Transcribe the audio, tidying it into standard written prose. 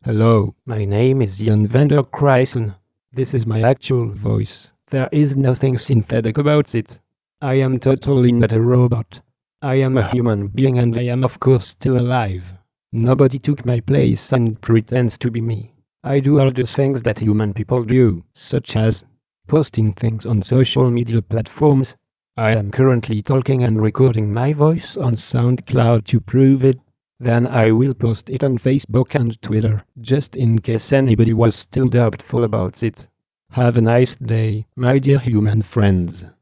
Hello, my name is Jan Vander Kruisen. This is my actual voice. There is nothing synthetic about it. I am totally not a robot. I am a human being and I am of course still alive. Nobody took my place and pretends to be me. I do all the things that human people do, such as posting things on social media platforms. I am currently talking and recording my voice on SoundCloud to prove it. Then I will post it on Facebook and Twitter, just in case anybody was still doubtful about it. Have a nice day, my dear human friends.